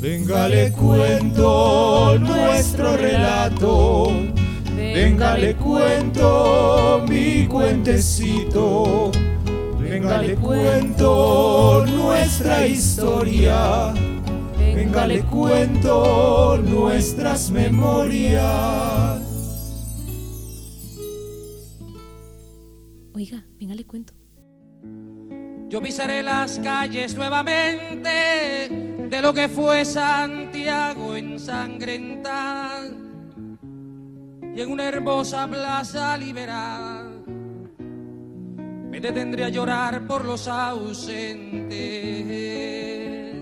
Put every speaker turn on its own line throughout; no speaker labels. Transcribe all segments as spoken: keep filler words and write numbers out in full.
Venga, le cuento nuestro relato. Venga, le cuento mi cuentecito. Venga, le cuento nuestra historia. Venga, le cuento nuestras memorias.
Oiga, venga, le cuento.
Yo pisaré las calles nuevamente de lo que fue Santiago ensangrentada, y en una hermosa plaza liberal me detendré a llorar por los ausentes.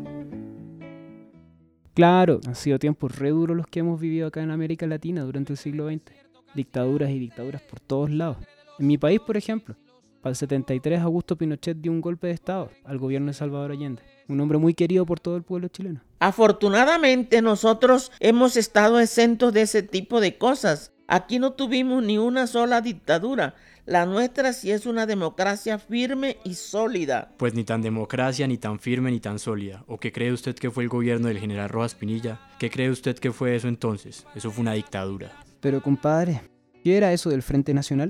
Claro, han sido tiempos re duros los que hemos vivido acá en América Latina durante el siglo veinte. Dictaduras y dictaduras por todos lados. En mi país, por ejemplo, para el setenta y tres Augusto Pinochet dio un golpe de estado al gobierno de Salvador Allende. Un hombre muy querido por todo el pueblo chileno.
Afortunadamente nosotros hemos estado exentos de ese tipo de cosas. Aquí no tuvimos ni una sola dictadura. La nuestra sí es una democracia firme y sólida.
Pues ni tan democracia, ni tan firme, ni tan sólida. ¿O qué cree usted que fue el gobierno del general Rojas Pinilla? ¿Qué cree usted que fue eso entonces? Eso fue una dictadura.
Pero compadre, ¿qué era eso del Frente Nacional?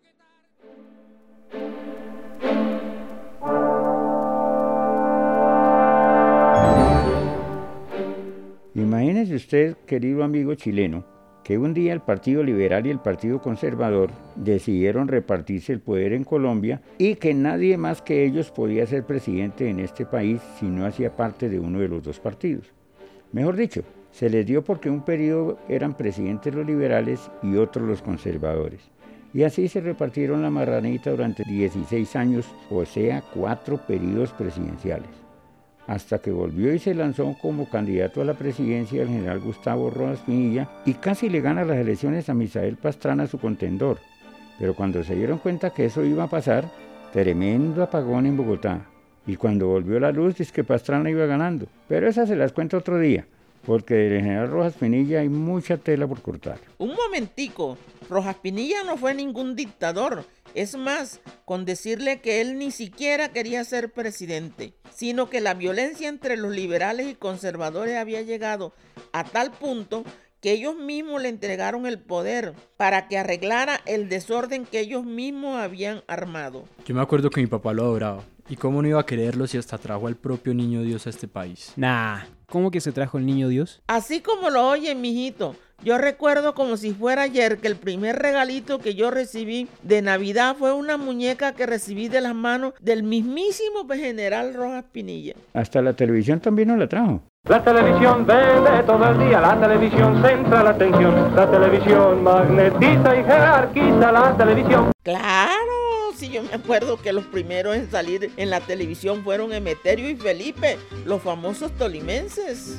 Imagínese usted, querido amigo chileno, que un día el Partido Liberal y el Partido Conservador decidieron repartirse el poder en Colombia y que nadie más que ellos podía ser presidente en este país si no hacía parte de uno de los dos partidos. Mejor dicho, se les dio porque un periodo eran presidentes los liberales y otros los conservadores. Y así se repartieron la marranita durante dieciséis años, o sea, cuatro periodos presidenciales. Hasta que volvió y se lanzó como candidato a la presidencia el general Gustavo Rojas Pinilla y casi le gana las elecciones a Misael Pastrana, su contendor. Pero cuando se dieron cuenta que eso iba a pasar, tremendo apagón en Bogotá. Y cuando volvió la luz, dice que Pastrana iba ganando. Pero esas se las cuento otro día, porque del general Rojas Pinilla hay mucha tela por cortar.
Un momentico, Rojas Pinilla no fue ningún dictador. Es más, con decirle que él ni siquiera quería ser presidente, sino que la violencia entre los liberales y conservadores había llegado a tal punto que ellos mismos le entregaron el poder para que arreglara el desorden que ellos mismos habían armado.
Yo me acuerdo que mi papá lo adoraba. ¿Y cómo no iba a quererlo si hasta trajo al propio niño Dios a este país?
Nah, ¿cómo que se trajo el niño Dios?
Así como lo oyen, mijito. Yo recuerdo como si fuera ayer que el primer regalito que yo recibí de Navidad fue una muñeca que recibí de las manos del mismísimo general Rojas Pinilla.
Hasta la televisión también nos la trajo.
La televisión vende todo el día, la televisión centra la atención, la televisión magnetiza y jerarquiza la televisión.
¡Claro! Sí, yo me acuerdo que los primeros en salir en la televisión fueron Emeterio y Felipe, los famosos tolimenses.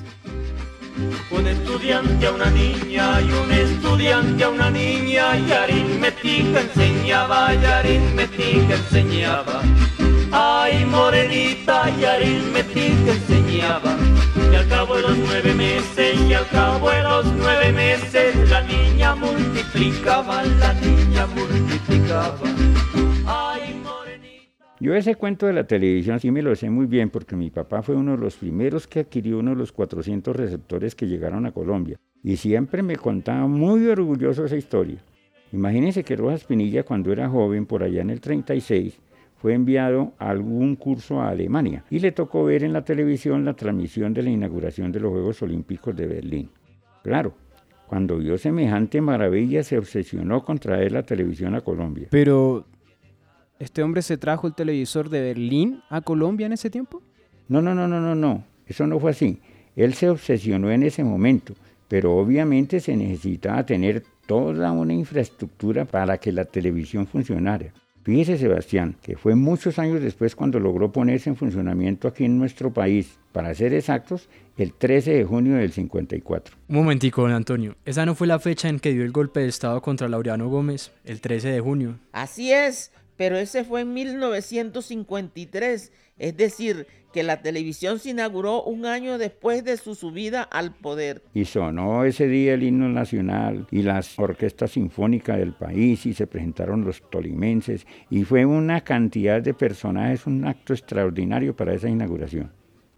Un estudiante a una niña y un estudiante a una niña y aritmética enseñaba, y aritmética enseñaba. Ay, morenita, y aritmética enseñaba. Y al cabo de los nueve meses, y al cabo de los nueve meses, la niña multiplicaba, la niña multiplicaba. Ay,
Yo ese cuento de la televisión sí me lo sé muy bien porque mi papá fue uno de los primeros que adquirió uno de los cuatrocientos receptores que llegaron a Colombia y siempre me contaba muy orgulloso esa historia. Imagínense que Rojas Pinilla cuando era joven, por allá en el treinta y seis, fue enviado a algún curso a Alemania y le tocó ver en la televisión la transmisión de la inauguración de los Juegos Olímpicos de Berlín. Claro, cuando vio semejante maravilla se obsesionó con traer la televisión a Colombia.
Pero... ¿este hombre se trajo el televisor de Berlín a Colombia en ese tiempo?
No, no, no, no, no, no. Eso no fue así. Él se obsesionó en ese momento, pero obviamente se necesitaba tener toda una infraestructura para que la televisión funcionara. Fíjese, Sebastián, que fue muchos años después cuando logró ponerse en funcionamiento aquí en nuestro país, para ser exactos, el trece de junio del cincuenta y cuatro.
Un momentico, don Antonio. ¿Esa no fue la fecha en que dio el golpe de estado contra Laureano Gómez, el trece de junio?
Así es. Pero ese fue en mil novecientos cincuenta y tres, es decir, que la televisión se inauguró un año después de su subida al poder.
Y sonó ese día el himno nacional y las orquestas sinfónicas del país y se presentaron los tolimenses y fue una cantidad de personajes, un acto extraordinario para esa inauguración.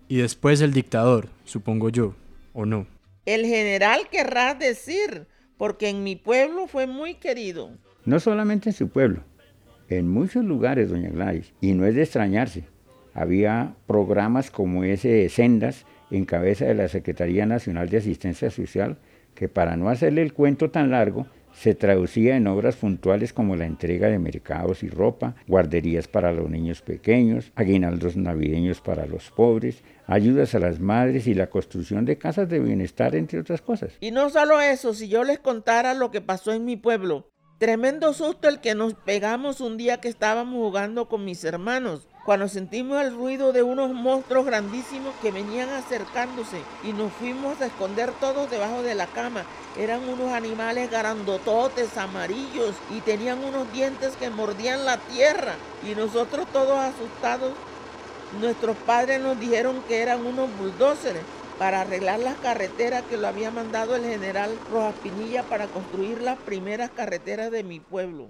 Y después el dictador, supongo yo, ¿o no?
El general querrás decir, porque en mi pueblo fue muy querido.
No solamente en su pueblo, en muchos lugares, doña Gladys, y no es de extrañarse. Había programas como ese de Sendas, en cabeza de la Secretaría Nacional de Asistencia Social, que para no hacerle el cuento tan largo, se traducía en obras puntuales como la entrega de mercados y ropa, guarderías para los niños pequeños, aguinaldos navideños para los pobres, ayudas a las madres y la construcción de casas de bienestar, entre otras cosas.
Y no solo eso, si yo les contara lo que pasó en mi pueblo. Tremendo susto el que nos pegamos un día que estábamos jugando con mis hermanos, cuando sentimos el ruido de unos monstruos grandísimos que venían acercándose y nos fuimos a esconder todos debajo de la cama. Eran unos animales grandototes, amarillos, y tenían unos dientes que mordían la tierra. Y nosotros todos asustados, nuestros padres nos dijeron que eran unos bulldozers para arreglar las carreteras que lo había mandado el general Rojas Pinilla para construir las primeras carreteras de mi pueblo.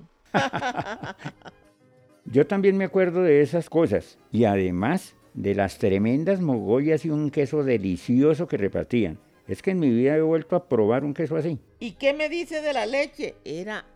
Yo también me acuerdo de esas cosas, y además de las tremendas mogollas y un queso delicioso que repartían. Es que en mi vida he vuelto a probar un queso así.
¿Y qué me dice de la leche? Era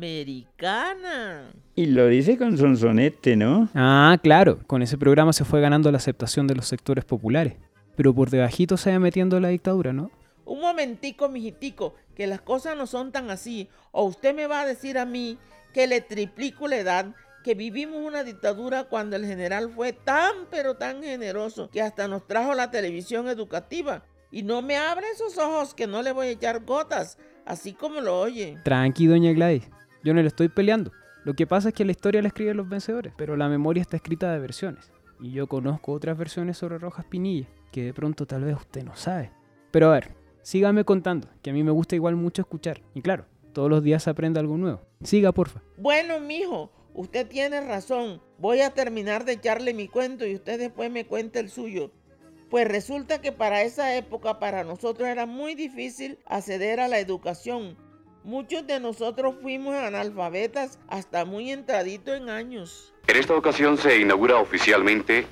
americana.
Y lo dice con sonsonete, ¿no?
Ah, claro, con ese programa se fue ganando la aceptación de los sectores populares. Pero por debajito se va metiendo la dictadura, ¿no?
Un momentico, mijitico, que las cosas no son tan así. O usted me va a decir a mí que le triplico la edad, que vivimos una dictadura cuando el general fue tan pero tan generoso que hasta nos trajo la televisión educativa. Y no me abre esos ojos que no le voy a echar gotas, así como lo oye.
Tranqui, doña Gladys, yo no le estoy peleando. Lo que pasa es que la historia la escriben los vencedores, pero la memoria está escrita de versiones. Y yo conozco otras versiones sobre Rojas Pinilla, que de pronto tal vez usted no sabe. Pero a ver, sígame contando, que a mí me gusta igual mucho escuchar. Y claro, todos los días se aprende algo nuevo. Siga, porfa.
Bueno, mijo, usted tiene razón. Voy a terminar de echarle mi cuento y usted después me cuenta el suyo. Pues resulta que para esa época para nosotros era muy difícil acceder a la educación. Muchos de nosotros fuimos analfabetas hasta muy entradito en años.
En esta ocasión se inaugura oficialmente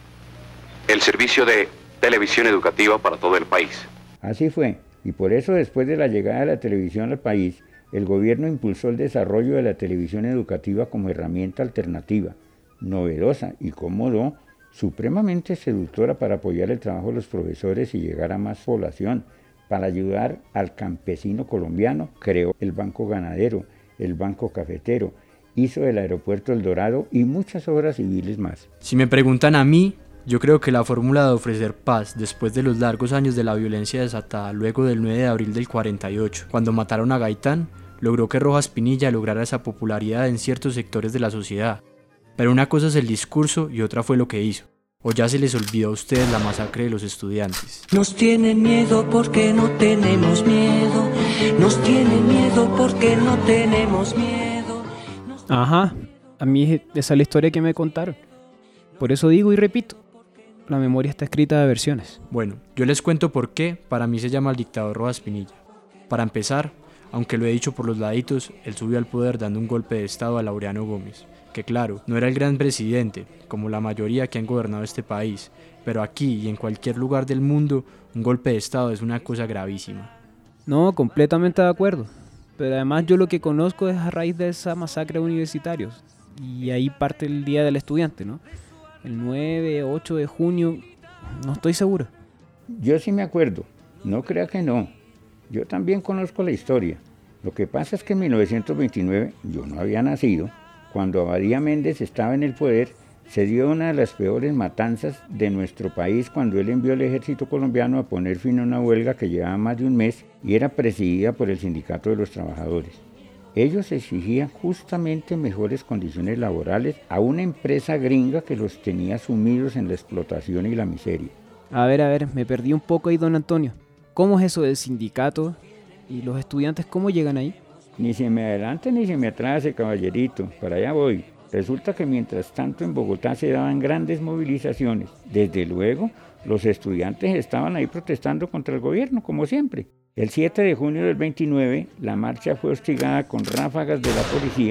el servicio de televisión educativa para todo el país.
Así fue, y por eso después de la llegada de la televisión al país, el gobierno impulsó el desarrollo de la televisión educativa como herramienta alternativa, novedosa y cómodo, supremamente seductora para apoyar el trabajo de los profesores y llegar a más población. Para ayudar al campesino colombiano, creó el Banco Ganadero, el Banco Cafetero, hizo el Aeropuerto El Dorado y muchas obras civiles más.
Si me preguntan a mí, yo creo que la fórmula de ofrecer paz después de los largos años de la violencia desatada luego del nueve de abril del cuarenta y ocho, cuando mataron a Gaitán, logró que Rojas Pinilla lograra esa popularidad en ciertos sectores de la sociedad. Pero una cosa es el discurso y otra fue lo que hizo. ¿O ya se les olvidó a ustedes la masacre de los estudiantes?
Nos tienen miedo porque no tenemos miedo. Nos tienen miedo porque no tenemos miedo. Nos...
Ajá, a mí esa es la historia que me contaron. Por eso digo y repito, la memoria está escrita de versiones.
Bueno, yo les cuento por qué para mí se llama el dictador Rojas Pinilla. Para empezar, aunque lo he dicho por los laditos, él subió al poder dando un golpe de estado a Laureano Gómez, que claro, no era el gran presidente, como la mayoría que han gobernado este país, pero aquí y en cualquier lugar del mundo, un golpe de estado es una cosa gravísima.
No, completamente de acuerdo, pero además yo lo que conozco es a raíz de esa masacre de universitarios, y ahí parte el Día del Estudiante, ¿no? El nueve, ocho de junio, no estoy seguro.
Yo sí me acuerdo, no crea que no. Yo también conozco la historia. Lo que pasa es que en mil novecientos veintinueve yo no había nacido. Cuando Abadía Méndez estaba en el poder, se dio una de las peores matanzas de nuestro país cuando él envió al ejército colombiano a poner fin a una huelga que llevaba más de un mes y era presidida por el Sindicato de los Trabajadores. Ellos exigían justamente mejores condiciones laborales a una empresa gringa que los tenía sumidos en la explotación y la miseria.
A ver, a ver, me perdí un poco ahí, don Antonio. ¿Cómo es eso del sindicato? ¿Y los estudiantes cómo llegan ahí?
Ni se me adelante ni se me atrase, caballerito, para allá voy. Resulta que mientras tanto en Bogotá se daban grandes movilizaciones. Desde luego, los estudiantes estaban ahí protestando contra el gobierno, como siempre. El siete de junio del veintinueve, la marcha fue hostigada con ráfagas de la policía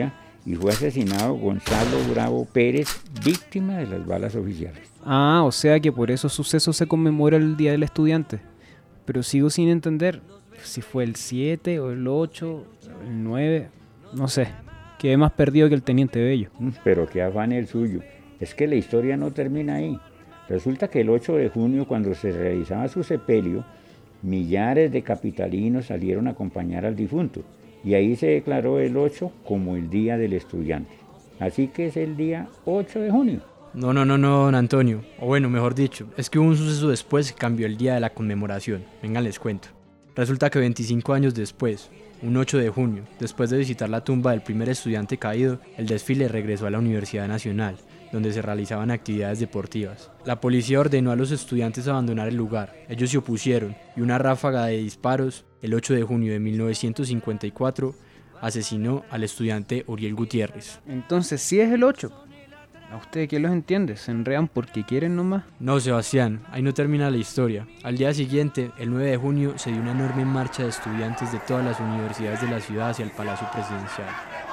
y fue asesinado Gonzalo Bravo Pérez, víctima de las balas oficiales.
Ah, o sea que por esos sucesos se conmemora el Día del Estudiante. Pero sigo sin entender si fue el siete o el ocho, el nueve, no sé. Quedé más perdido que el teniente Bello.
Pero qué afán el suyo. Es que la historia no termina ahí. Resulta que el ocho de junio, cuando se realizaba su sepelio, millares de capitalinos salieron a acompañar al difunto. Y ahí se declaró el ocho como el Día del Estudiante. Así que es el día ocho de junio.
No, no, no, no, don Antonio. O bueno, mejor dicho, es que hubo un suceso después que cambió el día de la conmemoración. Vengan, les cuento. Resulta que veinticinco años después, un ocho de junio, después de visitar la tumba del primer estudiante caído, el desfile regresó a la Universidad Nacional, donde se realizaban actividades deportivas. La policía ordenó a los estudiantes abandonar el lugar. Ellos se opusieron y una ráfaga de disparos, el ocho de junio de mil novecientos cincuenta y cuatro, asesinó al estudiante Uriel Gutiérrez.
Entonces sí es el ocho. ¿A ustedes qué los entiende? ¿Se enredan porque quieren nomás?
No, Sebastián, ahí no termina la historia. Al día siguiente, el nueve de junio, se dio una enorme marcha de estudiantes de todas las universidades de la ciudad hacia el Palacio Presidencial.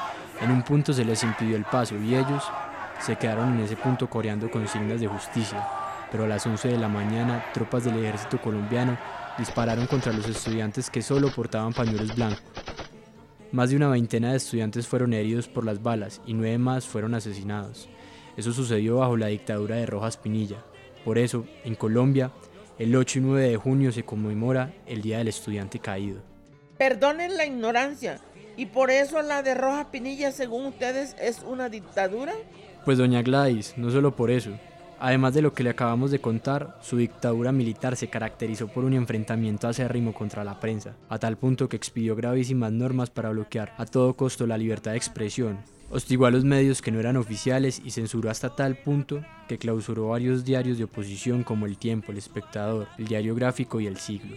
En un punto se les impidió el paso y ellos se quedaron en ese punto coreando consignas de justicia. Pero a las once de la mañana, tropas del ejército colombiano dispararon contra los estudiantes que solo portaban pañuelos blancos. Más de una veintena de estudiantes fueron heridos por las balas y nueve más fueron asesinados. Eso sucedió bajo la dictadura de Rojas Pinilla. Por eso, en Colombia, el ocho y nueve de junio se conmemora el Día del Estudiante Caído.
Perdonen la ignorancia, ¿y por eso la de Rojas Pinilla, según ustedes, es una dictadura?
Pues doña Gladys, no solo por eso. Además de lo que le acabamos de contar, su dictadura militar se caracterizó por un enfrentamiento acérrimo contra la prensa, a tal punto que expidió gravísimas normas para bloquear a todo costo la libertad de expresión. Hostigó a los medios que no eran oficiales y censuró hasta tal punto que clausuró varios diarios de oposición como El Tiempo, El Espectador, El Diario Gráfico y El Siglo.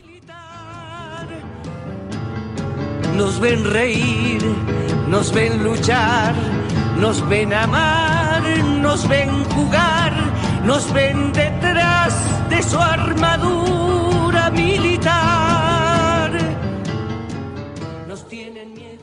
Nos ven reír, nos ven luchar, nos ven amar, nos ven jugar, nos ven detrás de su armadura militar. Nos tienen miedo.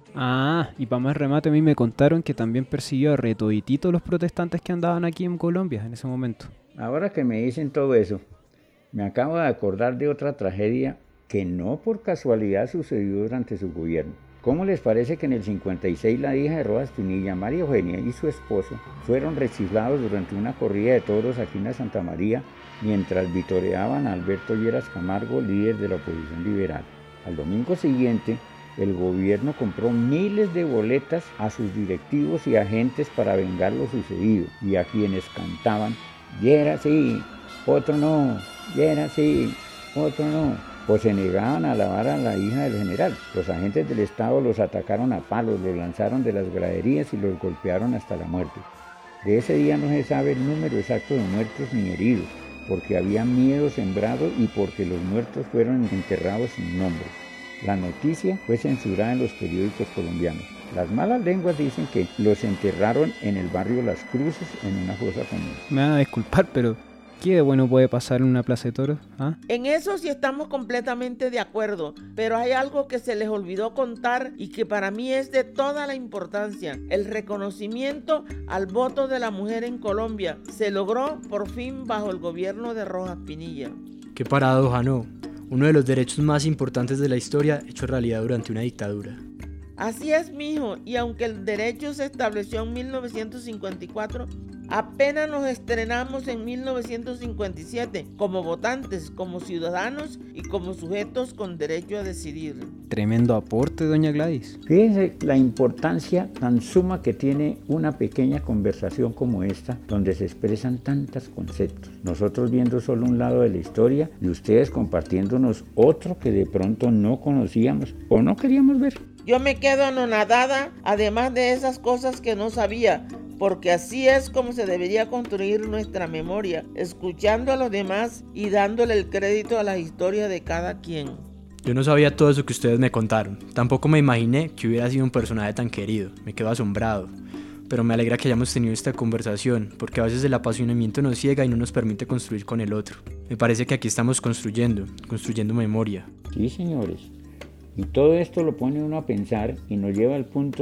Ah, y para más remate a mí me contaron que también persiguió a retodititos los protestantes que andaban aquí en Colombia en ese momento.
Ahora que me dicen todo eso, me acabo de acordar de otra tragedia que no por casualidad sucedió durante su gobierno. ¿Cómo les parece que en el cincuenta y seis la hija de Rojas Pinilla, María Eugenia, y su esposo fueron rechiflados durante una corrida de toros aquí en la Santa María mientras vitoreaban a Alberto Lleras Camargo, líder de la oposición liberal? Al domingo siguiente, el gobierno compró miles de boletas a sus directivos y agentes para vengar lo sucedido y a quienes cantaban «Lleras sí, otro no, Lleras sí, otro no», pues se negaban a alabar a la hija del general. Los agentes del Estado los atacaron a palos, los lanzaron de las graderías y los golpearon hasta la muerte. De ese día no se sabe el número exacto de muertos ni heridos, porque había miedo sembrado y porque los muertos fueron enterrados sin nombre. La noticia fue censurada en los periódicos colombianos. Las malas lenguas dicen que los enterraron en el barrio Las Cruces en una fosa común.
Me van a disculpar, pero ¿qué de bueno puede pasar en una plaza de toros? ¿Ah?
En eso sí estamos completamente de acuerdo, pero hay algo que se les olvidó contar y que para mí es de toda la importancia. El reconocimiento al voto de la mujer en Colombia se logró por fin bajo el gobierno de Rojas Pinilla.
Qué paradoja, ¿no? Uno de los derechos más importantes de la historia hecho realidad durante una dictadura.
Así es, mijo, y aunque el derecho se estableció en mil novecientos cincuenta y cuatro, apenas nos estrenamos en mil novecientos cincuenta y siete como votantes, como ciudadanos y como sujetos con derecho a decidir.
Tremendo aporte, doña Gladys.
Fíjense la importancia tan suma que tiene una pequeña conversación como esta, donde se expresan tantos conceptos. Nosotros viendo solo un lado de la historia y ustedes compartiéndonos otro que de pronto no conocíamos o no queríamos ver.
Yo me quedo anonadada, además de esas cosas que no sabía, porque así es como se debería construir nuestra memoria, escuchando a los demás y dándole el crédito a la historia de cada quien.
Yo no sabía todo eso que ustedes me contaron, tampoco me imaginé que hubiera sido un personaje tan querido, me quedo asombrado. Pero me alegra que hayamos tenido esta conversación, porque a veces el apasionamiento nos ciega y no nos permite construir con el otro. Me parece que aquí estamos construyendo, construyendo memoria.
Sí, señores. Y todo esto lo pone uno a pensar y nos lleva al punto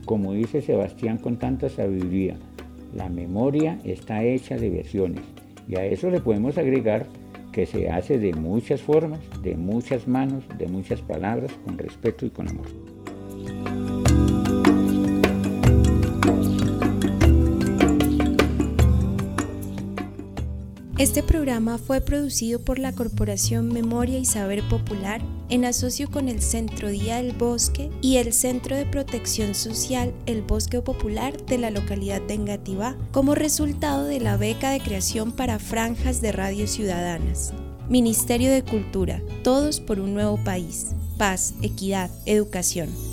Como dice Sebastián con tanta sabiduría, la memoria está hecha de versiones y a eso le podemos agregar que se hace de muchas formas, de muchas manos, de muchas palabras, con respeto y con amor.
Este programa fue producido por la Corporación Memoria y Saber Popular en asocio con el Centro Día del Bosque y el Centro de Protección Social El Bosque Popular de la localidad de Engativá, como resultado de la beca de creación para franjas de radio ciudadanas. Ministerio de Cultura, todos por un nuevo país. Paz, equidad, educación.